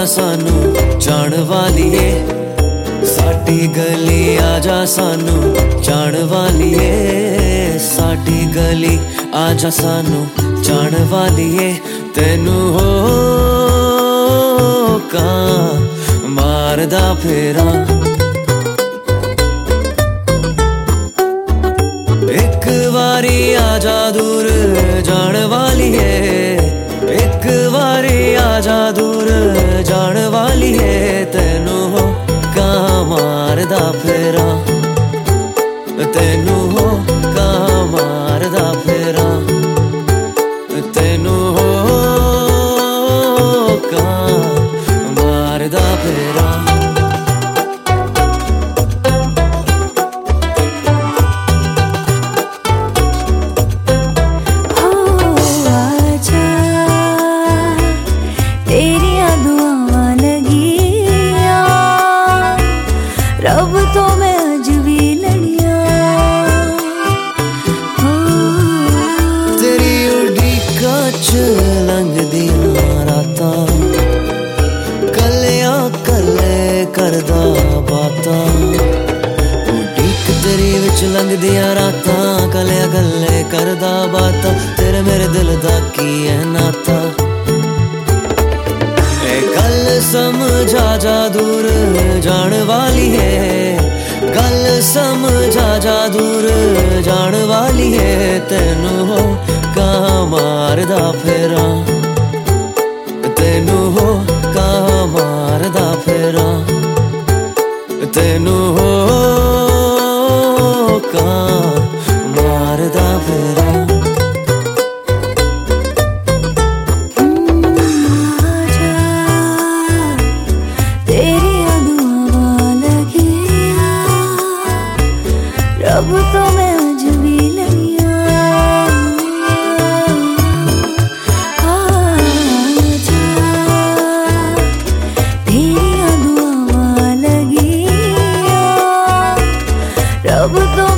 आजा सानू जान वालिए, साडी गली आजा सानू जान वालिए, साडी गली आजा सानू जान वालिए। तेनू हो का मारदा फेरा, एक बारी आजा दूर जान वालिए, एक बारी आजा दूर जान वालिए। तेनू हो का मारदा फेरा, तेनू हो का मारदा फेरा, तेनू हो का मारदा फेरा। रब तो मैं अज भी लड़िया, तेरी उड़ीका च लंघ दिया रातां, कलिया कले करदा बातां। उड़ीक तेरी विच लंघ दिया रातां, कलिया कले करदा बातां। तेरे मेरे दिल दा की है नाता, गल समझा जा दूर जान वाली है, गल समझा जा दूर जान वाली है। तेनू हो का मारदा फेरा, तेनू हो का मारदा फेरा, तेनू हो का मारदा फेरा। रब तो मैं अज भी लड़िया, आजा तेरी दुआवां लगिया। रब तो